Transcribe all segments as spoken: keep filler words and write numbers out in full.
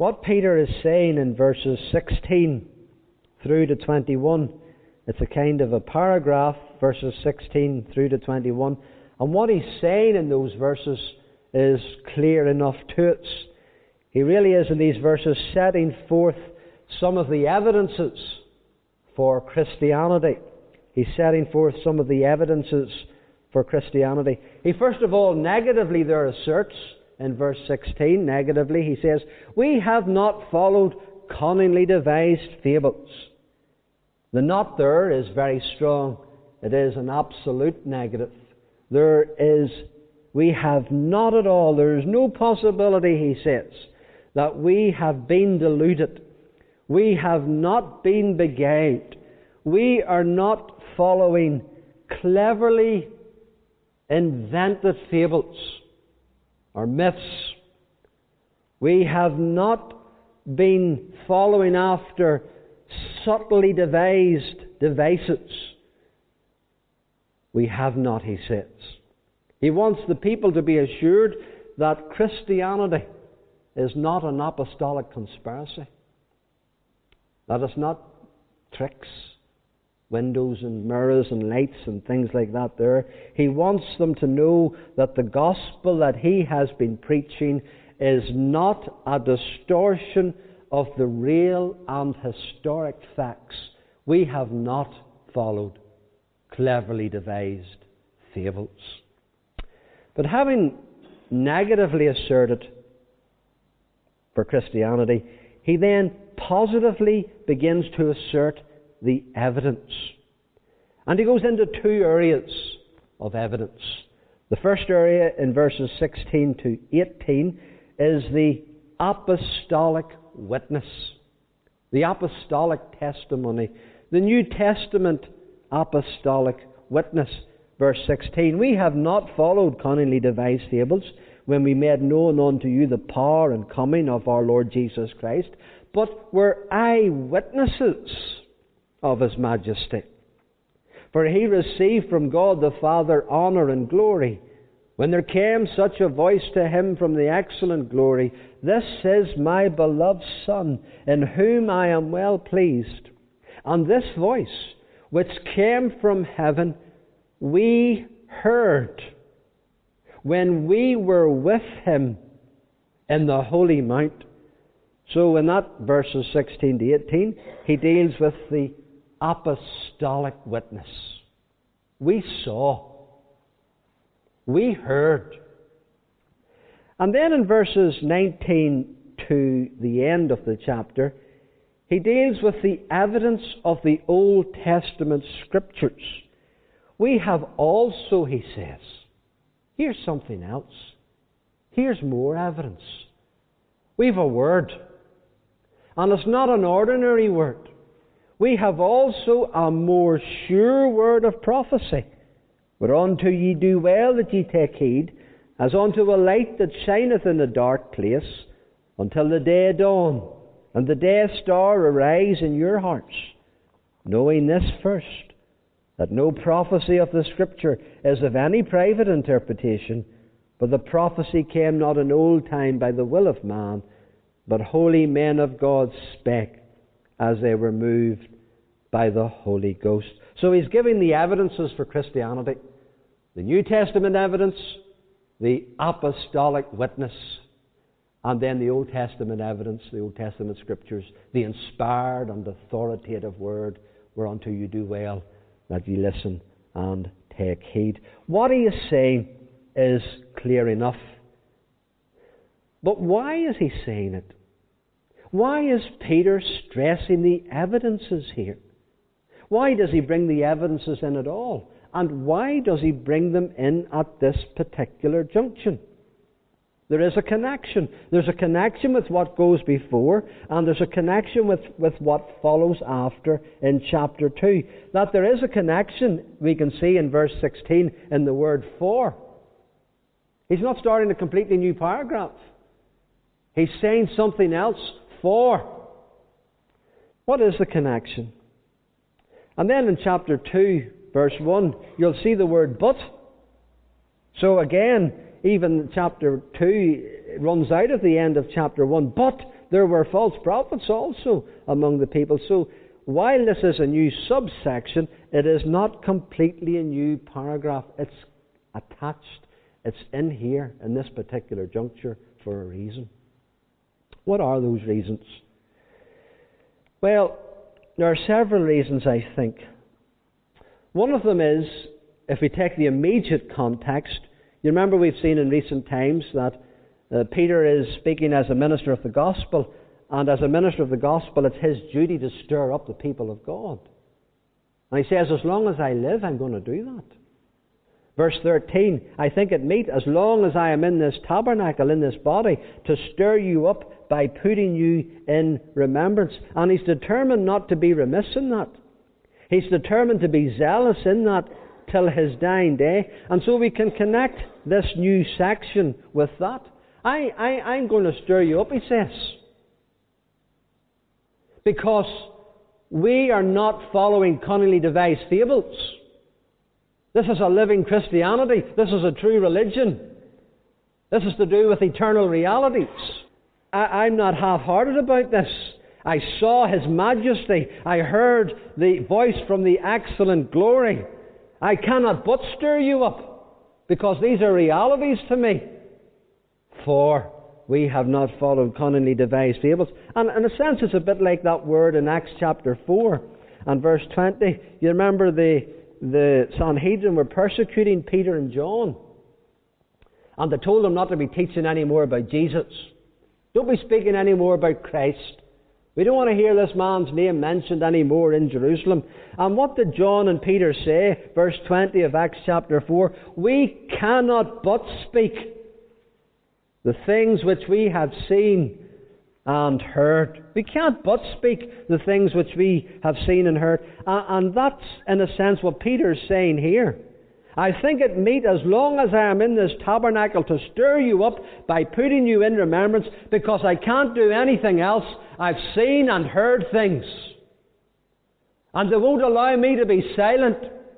What Peter is saying in verses sixteen through to twenty-one, it's a kind of a paragraph, verses sixteen through to twenty-one, and what he's saying in those verses is clear enough to us. He really is in these verses setting forth some of the evidences for Christianity. He's setting forth some of the evidences for Christianity. He first of all negatively there asserts in verse sixteen, negatively he says, "We have not followed cunningly devised fables." The "not" there is very strong. It is an absolute negative. There is, we have not at all, there is no possibility, he says, that we have been deluded. We have not been beguiled. We are not following cleverly invented fables or myths. We have not been following after subtly devised devices. We have not, he says. He wants the people to be assured that Christianity is not an apostolic conspiracy. That it's not tricks, windows and mirrors and lights and things like that there. He wants them to know that the gospel that he has been preaching is not a distortion of the real and historic facts. We have not followed cleverly devised fables. But having negatively asserted for Christianity, he then positively begins to assert the evidence. And he goes into two areas of evidence. The first area in verses sixteen to eighteen is the apostolic witness, the apostolic testimony, the New Testament apostolic witness. Verse sixteen, "We have not followed cunningly devised fables when we made known unto you the power and coming of our Lord Jesus Christ, but were eyewitnesses of his majesty. For he received from God the Father honour and glory, when there came such a voice to him from the excellent glory, This is my beloved Son, in whom I am well pleased. And this voice, which came from heaven, we heard when we were with him in the holy mount." So in that verses sixteen to eighteen, he deals with the apostolic witness. We saw. We heard. And then in verses nineteen to the end of the chapter, he deals with the evidence of the Old Testament Scriptures. We have also, he says, here's something else. Here's more evidence. We've a word. And it's not an ordinary word. We have also a more sure word of prophecy, whereunto ye do well that ye take heed, as unto a light that shineth in a dark place, until the day dawn, and the day star arise in your hearts, knowing this first, that no prophecy of the Scripture is of any private interpretation, for the prophecy came not in old time by the will of man, but holy men of God spake as they were moved by the Holy Ghost. So he's giving the evidences for Christianity. The New Testament evidence, the apostolic witness, and then the Old Testament evidence, the Old Testament Scriptures, the inspired and authoritative word, whereunto you do well that ye listen and take heed. What he is saying is clear enough. But why is he saying it? Why is Peter stressing the evidences here? Why does he bring the evidences in at all? And why does he bring them in at this particular junction? There is a connection. There's a connection with what goes before, and there's a connection with, with what follows after in chapter two. That there is a connection, we can see in verse sixteen in the word for. He's not starting a completely new paragraph. He's saying something else for. What is the connection? And then in chapter two, verse one, you'll see the word but. So again, even chapter two runs out of the end of chapter one. But there were false prophets also among the people. So while this is a new subsection, it is not completely a new paragraph. It's attached. It's in here, in this particular juncture, for a reason. What are those reasons? Well, there are several reasons, I think. One of them is, if we take the immediate context, you remember we've seen in recent times that uh, Peter is speaking as a minister of the gospel, and as a minister of the gospel, it's his duty to stir up the people of God. And he says, as long as I live, I'm going to do that. Verse thirteen, I think it meet, as long as I am in this tabernacle, in this body, to stir you up by putting you in remembrance. And he's determined not to be remiss in that. He's determined to be zealous in that till his dying day. And so we can connect this new section with that. I, I, I'm going to stir you up, he says. Because we are not following cunningly devised fables. This is a living Christianity. This is a true religion. This is to do with eternal realities. I, I'm not half-hearted about this. I saw His majesty. I heard the voice from the excellent glory. I cannot but stir you up, because these are realities to me. For we have not followed cunningly devised fables. And in a sense, it's a bit like that word in Acts chapter four and verse twenty. You remember the, the Sanhedrin were persecuting Peter and John. And they told them not to be teaching any more about Jesus. Don't be speaking any more about Christ. We don't want to hear this man's name mentioned anymore in Jerusalem. And what did John and Peter say? Verse twenty of Acts chapter four. We cannot but speak the things which we have seen and heard. We can't but speak the things which we have seen and heard. And that's, in a sense, what Peter's saying here. I think it meet, as long as I am in this tabernacle, to stir you up by putting you in remembrance, because I can't do anything else. I've seen and heard things, and they won't allow me to be silent.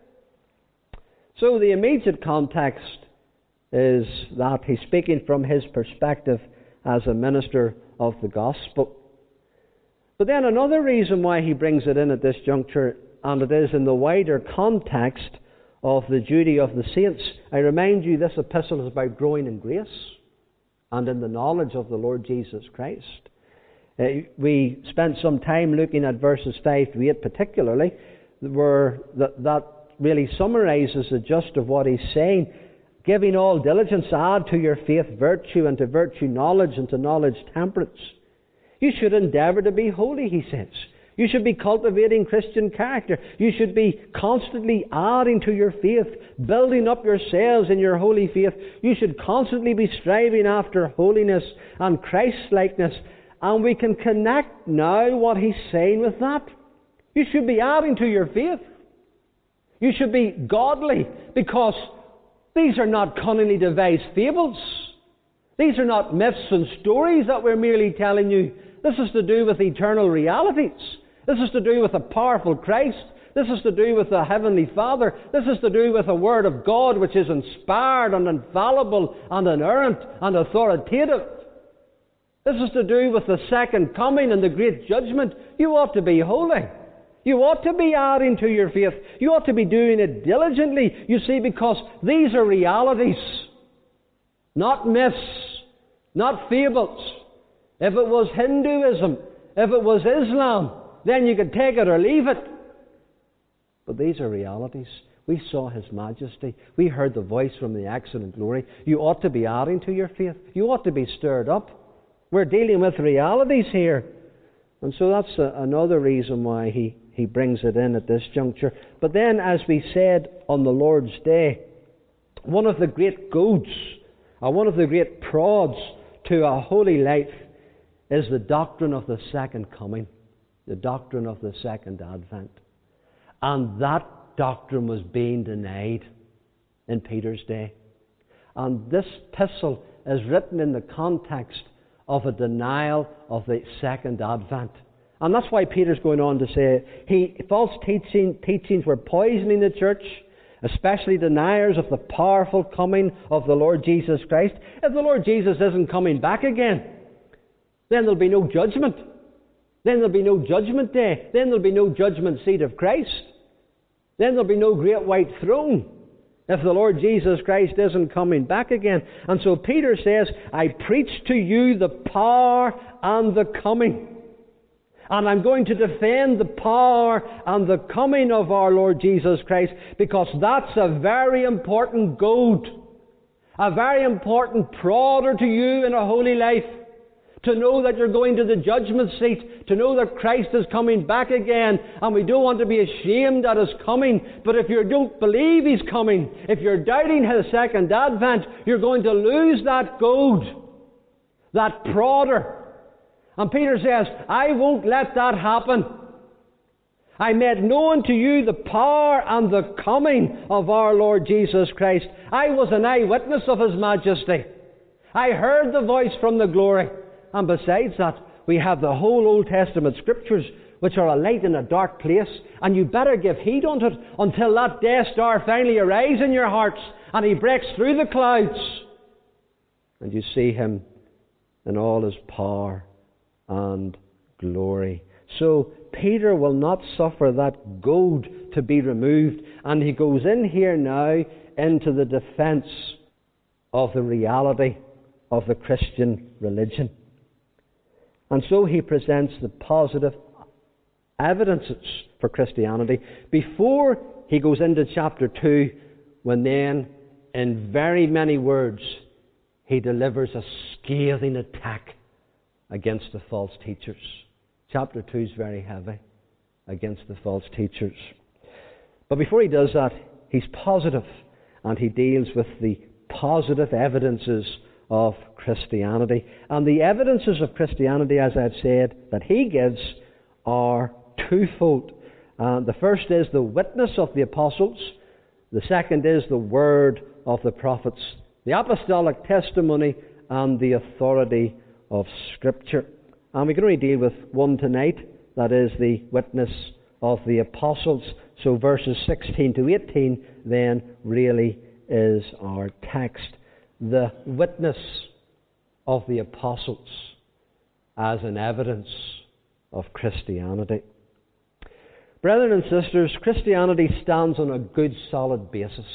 So the immediate context is that he's speaking from his perspective as a minister of the gospel. But then another reason why he brings it in at this juncture, and it is in the wider context of the duty of the saints. I remind you, this epistle is about growing in grace and in the knowledge of the Lord Jesus Christ. Uh, we spent some time looking at verses five to eight particularly, where that, that really summarizes the gist of what he's saying. Giving all diligence, add to your faith virtue, and to virtue knowledge, and to knowledge temperance. You should endeavour to be holy, he says. You should be cultivating Christian character. You should be constantly adding to your faith, building up yourselves in your holy faith. You should constantly be striving after holiness and Christ-likeness. And we can connect now what he's saying with that. You should be adding to your faith. You should be godly, because these are not cunningly devised fables. These are not myths and stories that we're merely telling you. This is to do with eternal realities. This is to do with a powerful Christ. This is to do with the Heavenly Father. This is to do with the Word of God, which is inspired and infallible and inerrant and authoritative. This is to do with the second coming and the great judgment. You ought to be holy. You ought to be adding to your faith. You ought to be doing it diligently, you see, because these are realities, not myths, not fables. If it was Hinduism, if it was Islam, then you could take it or leave it. But these are realities. We saw His majesty. We heard the voice from the excellent glory. You ought to be adding to your faith. You ought to be stirred up. We're dealing with realities here. And so that's a, another reason why he, he brings it in at this juncture. But then, as we said on the Lord's Day, one of the great goads, or one of the great prods to a holy life, is the doctrine of the second coming, the doctrine of the second advent. And that doctrine was being denied in Peter's day. And this epistle is written in the context of a denial of the second advent. And that's why Peter's going on to say, he, false teaching, teachings were poisoning the church, especially deniers of the powerful coming of the Lord Jesus Christ. If the Lord Jesus isn't coming back again, then there'll be no judgment. Then there'll be no judgment day. Then there'll be no judgment seat of Christ. Then there'll be no great white throne if the Lord Jesus Christ isn't coming back again. And so Peter says, I preach to you the power and the coming. And I'm going to defend the power and the coming of our Lord Jesus Christ, because that's a very important goad, a very important prodder to you in a holy life. To know that you're going to the judgment seat, to know that Christ is coming back again, and we don't want to be ashamed at His coming. But if you don't believe He's coming, if you're doubting His second advent, you're going to lose that goad, that prodder. And Peter says, I won't let that happen. I made known to you the power and the coming of our Lord Jesus Christ. I was an eyewitness of His majesty. I heard the voice from the glory. And besides that, we have the whole Old Testament Scriptures, which are a light in a dark place, and you better give heed unto it until that day star finally arrives in your hearts, and He breaks through the clouds, and you see Him in all His power and glory. So Peter will not suffer that goad to be removed, and he goes in here now into the defence of the reality of the Christian religion. And so he presents the positive evidences for Christianity before he goes into chapter two, when then, in very many words, he delivers a scathing attack against the false teachers. Chapter two is very heavy against the false teachers. But before he does that, he's positive, and he deals with the positive evidences of Christianity. And the evidences of Christianity, as I've said, that he gives are twofold. Uh, the first is the witness of the apostles. The second is the word of the prophets. The apostolic testimony and the authority of Scripture. And we can only deal with one tonight. That is the witness of the apostles. So verses sixteen to eighteen then really is our text. The witness of the apostles as an evidence of Christianity. Brethren and sisters, Christianity stands on a good solid basis.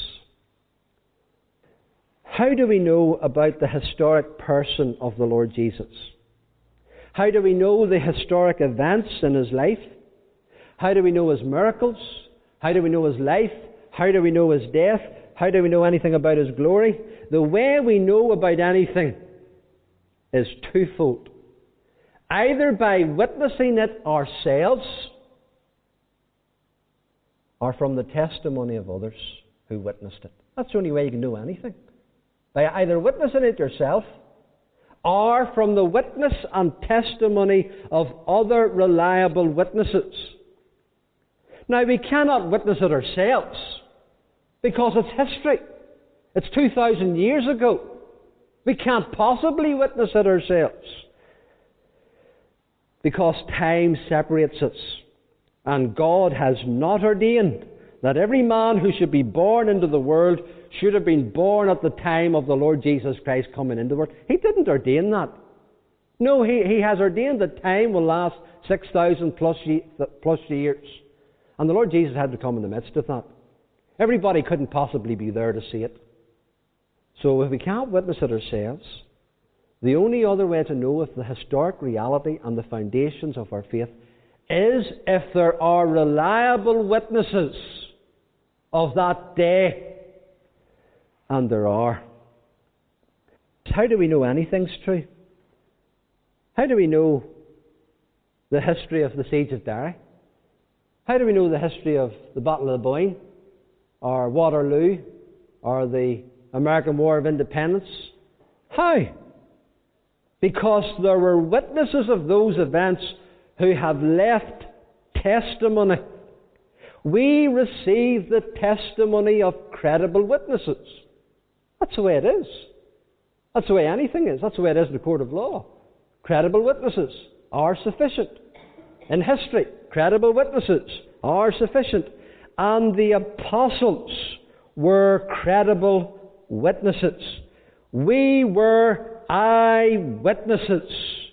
How do we know about the historic person of the Lord Jesus? How do we know the historic events in His life? How do we know His miracles? How do we know His life? How do we know His death? How do we know anything about His glory? The way we know about anything is twofold. Either by witnessing it ourselves, or from the testimony of others who witnessed it. That's the only way you can know anything. By either witnessing it yourself, or from the witness and testimony of other reliable witnesses. Now, we cannot witness it ourselves, because it's history. It's two thousand years ago. We can't possibly witness it ourselves, because time separates us. And God has not ordained that every man who should be born into the world should have been born at the time of the Lord Jesus Christ coming into the world. He didn't ordain that. No, He, he has ordained that time will last six thousand plus, ye, plus years. And the Lord Jesus had to come in the midst of that. Everybody couldn't possibly be there to see it. So if we can't witness it ourselves, the only other way to know if the historic reality and the foundations of our faith is if there are reliable witnesses of that day. And there are. How do we know anything's true? How do we know the history of the siege of Derry? How do we know the history of the Battle of the Boyne, or Waterloo, or the American War of Independence? How? Because there were witnesses of those events who have left testimony. We receive the testimony of credible witnesses. That's the way it is. That's the way anything is. That's the way it is in the court of law. Credible witnesses are sufficient. In history, credible witnesses are sufficient. And the apostles were credible witnesses. We were eyewitnesses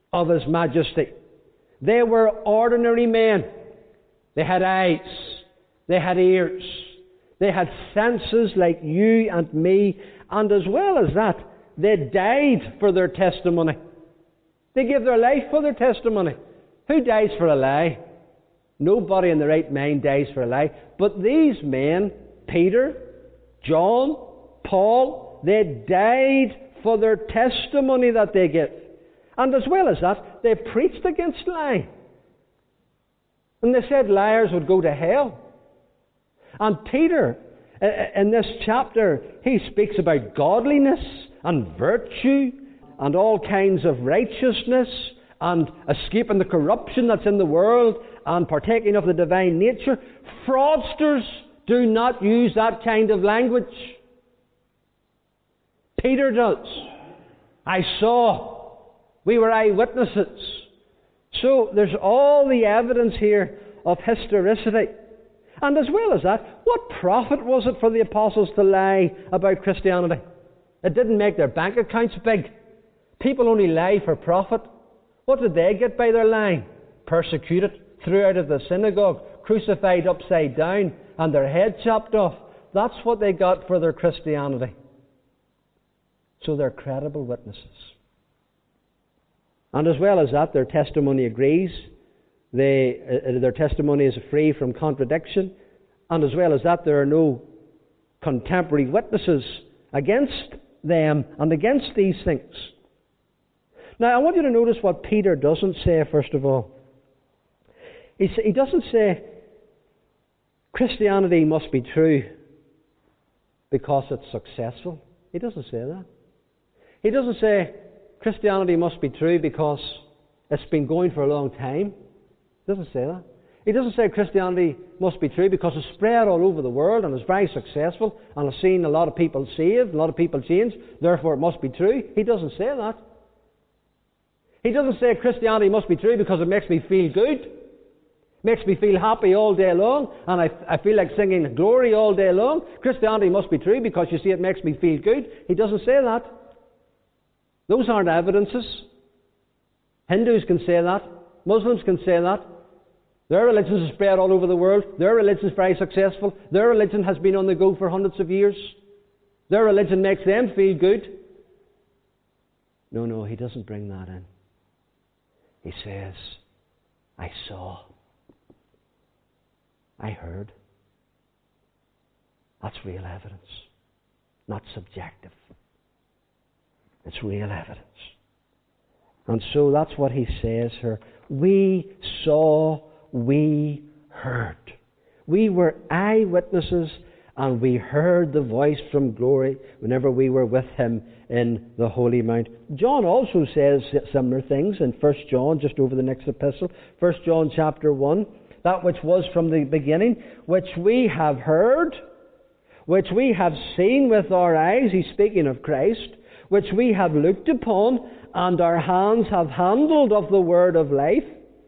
of His majesty. They were ordinary men. They had eyes. They had ears. They had senses like you and me. And as well as that, they died for their testimony. They gave their life for their testimony. Who dies for a lie? Nobody in the right mind dies for a lie. But these men, Peter, John, Paul, they died for their testimony that they give. And as well as that, they preached against lying. And they said liars would go to hell. And Peter, in this chapter, he speaks about godliness and virtue and all kinds of righteousness and escaping the corruption that's in the world and partaking of the divine nature. Fraudsters do not use that kind of language. Peter does. I saw. We were eyewitnesses. So there's all the evidence here of historicity. And as well as that, what profit was it for the apostles to lie about Christianity? It didn't make their bank accounts big. People only lie for profit. What did they get by their lying? Persecuted, threw out of the synagogue, crucified upside down, and their head chopped off. That's what they got for their Christianity. So they're credible witnesses. And as well as that, their testimony agrees. They, uh, their testimony is free from contradiction. And as well as that, there are no contemporary witnesses against them and against these things. Now, I want you to notice what Peter doesn't say, first of all. He, he doesn't say Christianity must be true because it's successful. He doesn't say that. He doesn't say Christianity must be true because it's been going for a long time. He doesn't say that. He doesn't say Christianity must be true because it's spread all over the world and is very successful and has seen a lot of people saved, a lot of people changed, therefore it must be true. He doesn't say that. He doesn't say Christianity must be true because it makes me feel good, makes me feel happy all day long, and I, I feel like singing glory all day long. Christianity must be true because, you see, it makes me feel good. He doesn't say that. Those aren't evidences. Hindus can say that. Muslims can say that. Their religion is spread all over the world. Their religion is very successful. Their religion has been on the go for hundreds of years. Their religion makes them feel good. No, no, he doesn't bring that in. He says, I saw. I heard. That's real evidence, not subjective. It's real evidence. And so that's what he says here. We saw, we heard. We were eyewitnesses and we heard the voice from glory whenever we were with him in the Holy Mount. John also says similar things in First John, just over the next epistle. First John chapter one, that which was from the beginning, which we have heard, which we have seen with our eyes, he's speaking of Christ, which we have looked upon, and our hands have handled of the word of life.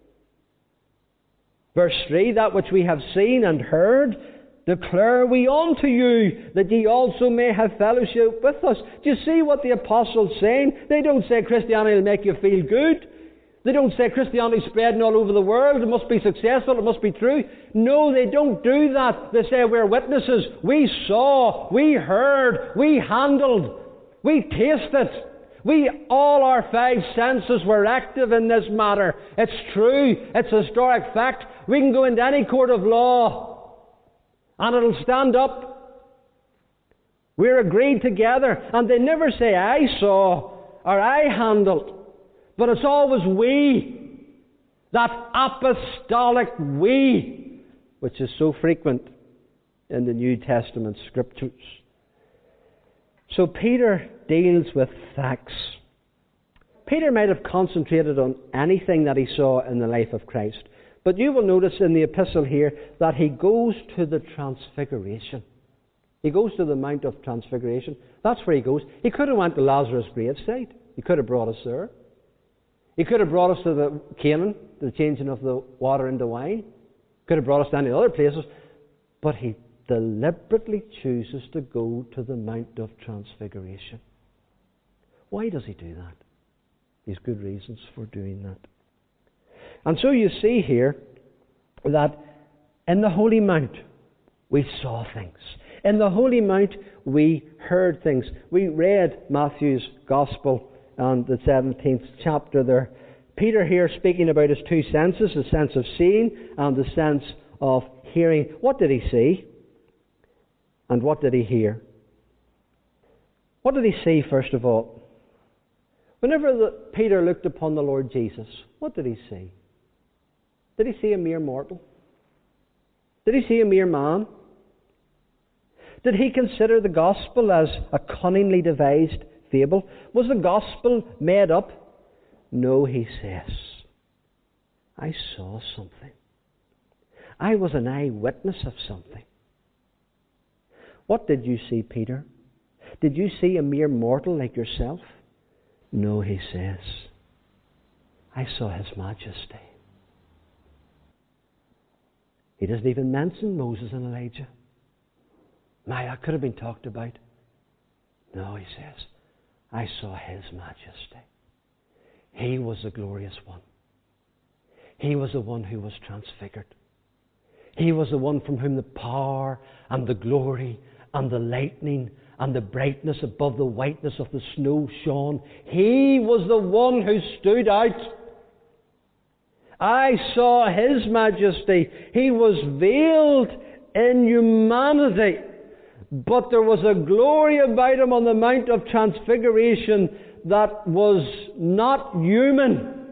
Verse three, that which we have seen and heard, declare we unto you, that ye also may have fellowship with us. Do you see what the apostles saying? They don't say Christianity will make you feel good. They don't say Christianity is spreading all over the world. It must be successful. It must be true. No, they don't do that. They say we're witnesses. We saw. We heard. We handled. We tasted. We, all our five senses were active in this matter. It's true. It's a historic fact. We can go into any court of law and it'll stand up. We're agreed together. And they never say I saw or I handled. But it's always we. That apostolic we, which is so frequent in the New Testament scriptures. So Peter deals with facts. Peter might have concentrated on anything that he saw in the life of Christ. But you will notice in the epistle here that he goes to the transfiguration. He goes to the Mount of Transfiguration. That's where he goes. He could have went to Lazarus' gravesite. He could have brought us there. He could have brought us to the Canaan, the changing of the water into wine. Could have brought us to any other places. But he deliberately chooses to go to the Mount of Transfiguration. Why does he do that? He's good reasons for doing that. And so you see here that in the Holy Mount, we saw things. In the Holy Mount, we heard things. We read Matthew's Gospel and the seventeenth chapter there. Peter here speaking about his two senses, the sense of seeing and the sense of hearing. What did he see? And what did he hear? What did he see, first of all? Whenever the, Peter looked upon the Lord Jesus, what did he see? Did he see a mere mortal? Did he see a mere man? Did he consider the gospel as a cunningly devised fable? Was the gospel made up? No, he says. I saw something. I was an eyewitness of something. What did you see, Peter? Did you see a mere mortal like yourself? No, he says. I saw His Majesty. He doesn't even mention Moses and Elijah. My, that could have been talked about. No, he says, I saw His Majesty. He was the glorious one. He was the one who was transfigured. He was the one from whom the power and the glory and the lightning and the brightness above the whiteness of the snow shone. He was the one who stood out. I saw His Majesty. He was veiled in humanity, but there was a glory about Him on the Mount of Transfiguration that was not human.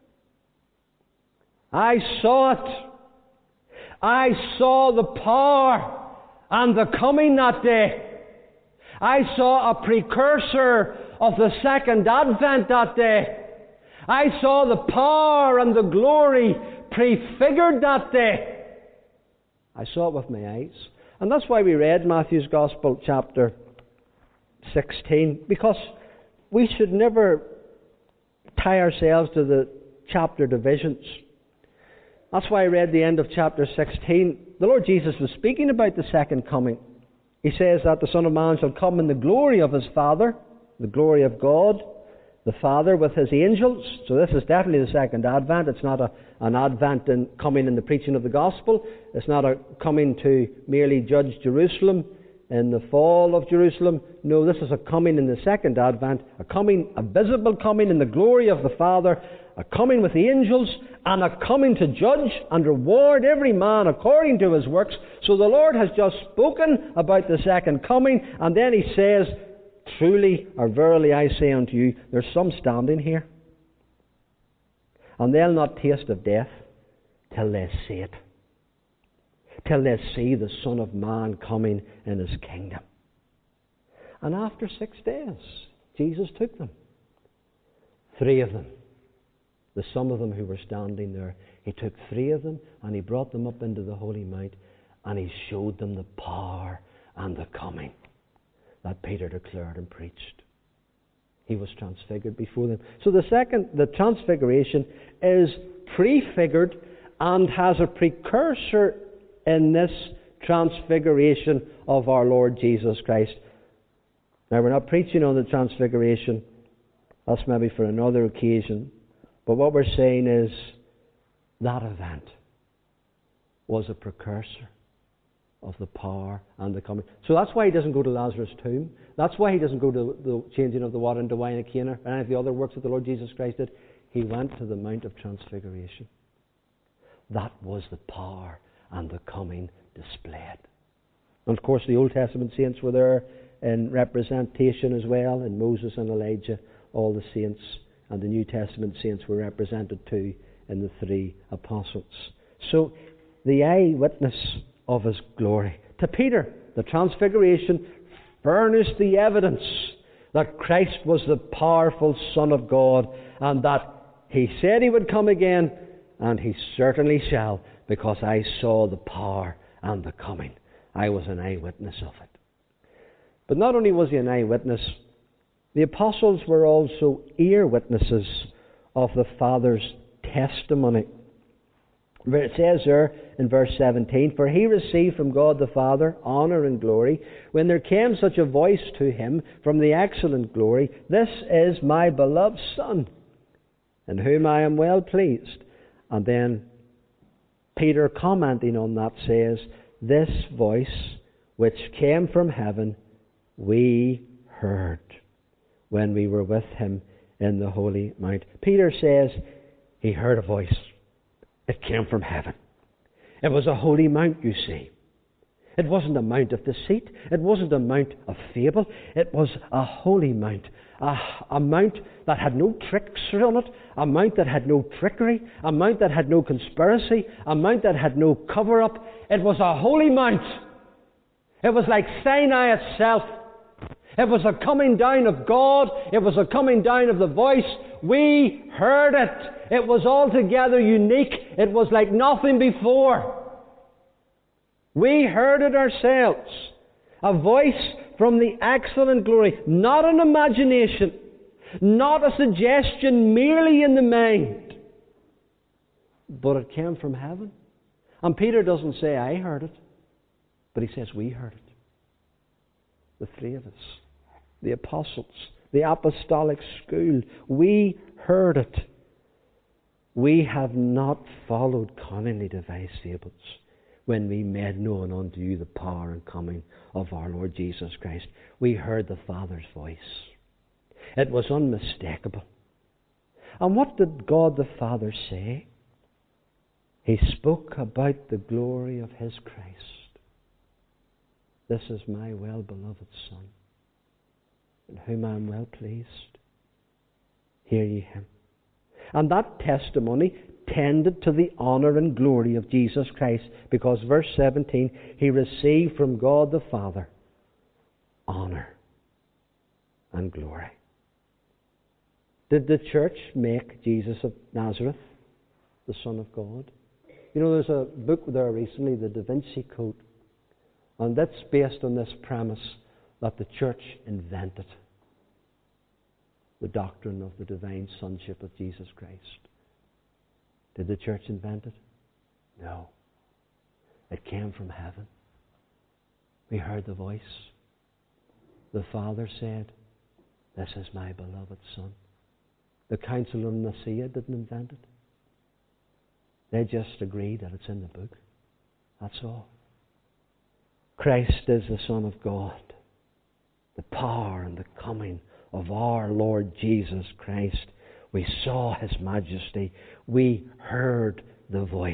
I saw it. I saw the power and the coming that day. I saw a precursor of the second advent that day. I saw the power and the glory prefigured that day. I saw it with my eyes. And that's why we read Matthew's Gospel chapter sixteen, because we should never tie ourselves to the chapter divisions. That's why I read the end of chapter sixteen. The Lord Jesus was speaking about the second coming. He says that the Son of Man shall come in the glory of His Father, the glory of God, the Father with His angels. So this is definitely the second advent. It's not a, an advent in coming in the preaching of the gospel. It's not a coming to merely judge Jerusalem in the fall of Jerusalem. No, this is a coming in the second advent, a coming, a visible coming in the glory of the Father, a coming with the angels, and a coming to judge and reward every man according to his works. So the Lord has just spoken about the second coming, and then He says, truly or verily I say unto you, there's some standing here, and they'll not taste of death till they see it, till they see the Son of Man coming in His kingdom. And after six days, Jesus took them. Three of them. The some of them who were standing there. He took three of them and He brought them up into the Holy Mount, and He showed them the power and the coming that Peter declared and preached. He was transfigured before them. So the second, the transfiguration is prefigured and has a precursor in this transfiguration of our Lord Jesus Christ. Now, we're not preaching on the transfiguration. That's maybe for another occasion. But what we're saying is that event was a precursor of the power and the coming. So that's why He doesn't go to Lazarus' tomb. That's why He doesn't go to the changing of the water into wine at Cana and any of the other works that the Lord Jesus Christ did. He went to the Mount of Transfiguration. That was the power and the coming displayed. And of course the Old Testament saints were there in representation as well, and Moses and Elijah, all the saints, and the New Testament saints were represented too in the three apostles. So the eyewitness of His glory. To Peter, the transfiguration furnished the evidence that Christ was the powerful Son of God, and that He said He would come again, and He certainly shall, because I saw the power and the coming. I was an eyewitness of it. But not only was He an eyewitness, the apostles were also ear witnesses of the Father's testimony. It says there in verse seventeen, for He received from God the Father honour and glory, when there came such a voice to Him from the excellent glory, this is my beloved Son, in whom I am well pleased. And then Peter, commenting on that, says, this voice which came from heaven we heard when we were with him in the holy mount. Peter says he heard a voice. It came from heaven. It was a holy mount, you see. It wasn't a mount of deceit. It wasn't a mount of fable. It was a holy mount. A, a mount that had no tricks on it. A mount that had no trickery. A mount that had no conspiracy. A mount that had no cover-up. It was a holy mount. It was like Sinai itself. It was a coming down of God. It was a coming down of the voice. We heard it. It was altogether unique. It was like nothing before. We heard it ourselves. A voice from the excellent glory. Not an imagination. Not a suggestion merely in the mind. But it came from heaven. And Peter doesn't say, I heard it. But he says, we heard it. The three of us. The apostles. The apostolic school. We heard it. We have not followed cunningly devised fables when we made known unto you the power and coming of our Lord Jesus Christ. We heard the Father's voice. It was unmistakable. And what did God the Father say? He spoke about the glory of His Christ. This is my well-beloved Son, in whom I am well pleased. Hear ye Him. And that testimony tended to the honour and glory of Jesus Christ, because verse seventeen, He received from God the Father honour and glory. Did the church make Jesus of Nazareth the Son of God? You know, there's a book there recently, the Da Vinci Code, and that's based on this premise that the church invented the doctrine of the divine sonship of Jesus Christ. Did the church invent it? No. It came from heaven. We heard the voice. The Father said, this is my beloved Son. The Council of Nicaea didn't invent it. They just agreed that it's in the book. That's all. Christ is the Son of God. The power and the coming of our Lord Jesus Christ. We saw His majesty. We heard the voice.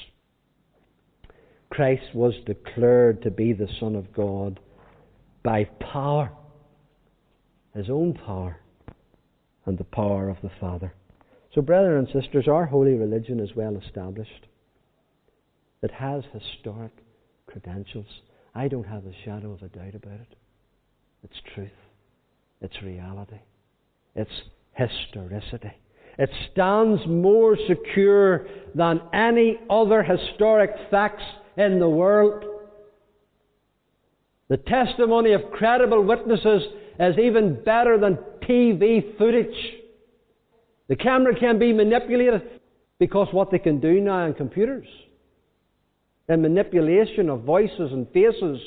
Christ was declared to be the Son of God by power. His own power and the power of the Father. So, brethren and sisters, our holy religion is well established. It has historic credentials. I don't have a shadow of a doubt about it. It's truth. It's reality. It's historicity. It stands more secure than any other historic facts in the world. The testimony of credible witnesses is even better than T V footage. The camera can be manipulated because what they can do now on computers, the manipulation of voices and faces.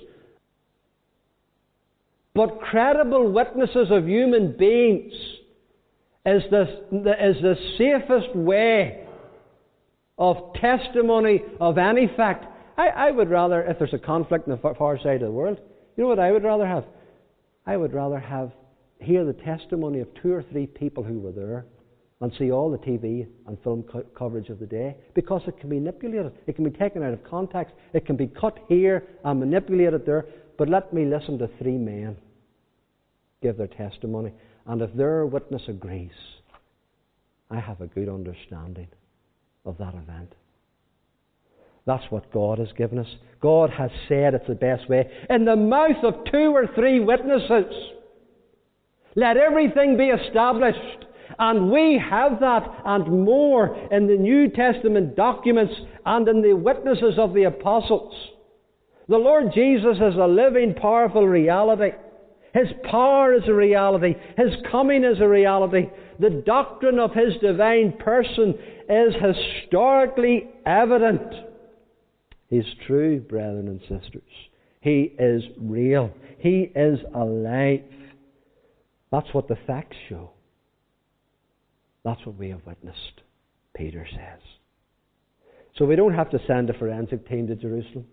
But credible witnesses of human beings is the, is the safest way of testimony of any fact. I, I would rather, if there's a conflict on the far side of the world, you know what I would rather have? I would rather have hear the testimony of two or three people who were there and see all the T V and film co- coverage of the day, because it can be manipulated. It can be taken out of context. It can be cut here and manipulated there. But let me listen to three men give their testimony. And if their witness agrees, I have a good understanding of that event. That's what God has given us. God has said it's the best way. In the mouth of two or three witnesses, let everything be established. And we have that and more in the New Testament documents and in the witnesses of the apostles. The Lord Jesus is a living, powerful reality. His power is a reality. His coming is a reality. The doctrine of His divine person is historically evident. He's true, brethren and sisters. He is real. He is alive. That's what the facts show. That's what we have witnessed, Peter says. So we don't have to send a forensic team to Jerusalem.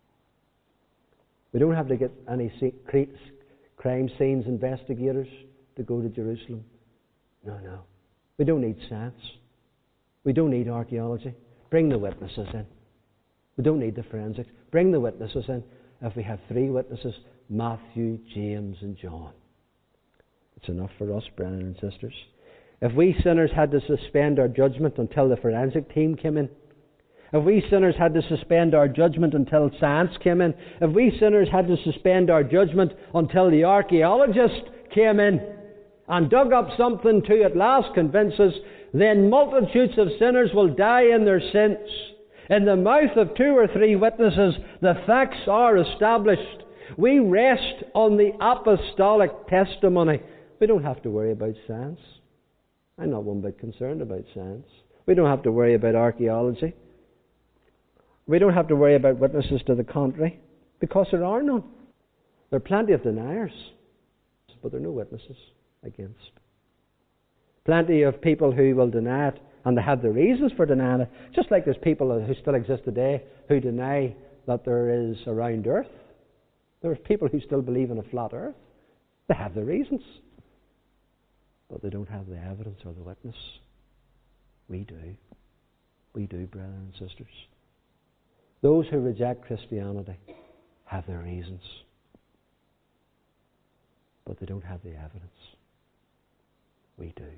We don't have to get any crime scenes investigators to go to Jerusalem. No, no. We don't need science. We don't need archaeology. Bring the witnesses in. We don't need the forensics. Bring the witnesses in. If we have three witnesses, Matthew, James, and John, it's enough for us, brethren and sisters. If we sinners had to suspend our judgment until the forensic team came in, if we sinners had to suspend our judgment until science came in, if we sinners had to suspend our judgment until the archaeologist came in and dug up something to at last convince us, then multitudes of sinners will die in their sins. In the mouth of two or three witnesses, the facts are established. We rest on the apostolic testimony. We don't have to worry about science. I'm not one bit concerned about science. We don't have to worry about archaeology. We don't have to worry about witnesses to the contrary, because there are none. There are plenty of deniers, but there are no witnesses against. Plenty of people who will deny it, and they have the reasons for denying it. Just like there's people who still exist today who deny that there is a round earth. There are people who still believe in a flat earth. They have the reasons, but they don't have the evidence or the witness. We do. We do, brethren and sisters. Those who reject Christianity have their reasons, but they don't have the evidence. We do.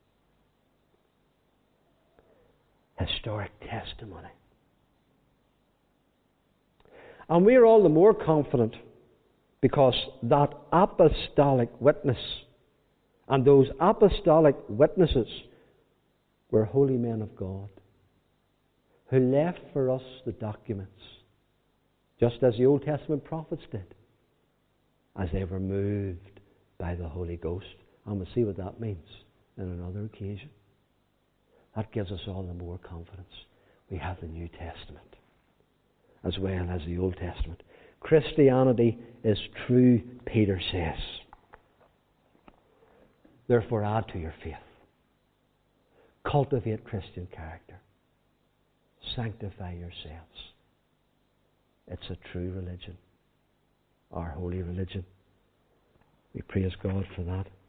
Historic testimony. And we are all the more confident because that apostolic witness and those apostolic witnesses were holy men of God who left for us the documents, just as the Old Testament prophets did, as they were moved by the Holy Ghost. And we'll see what that means in another occasion. That gives us all the more confidence. We have the New Testament as well as the Old Testament. Christianity is true, Peter says. Therefore, add to your faith. Cultivate Christian character. Sanctify yourselves. It's a true religion, our holy religion. We praise God for that.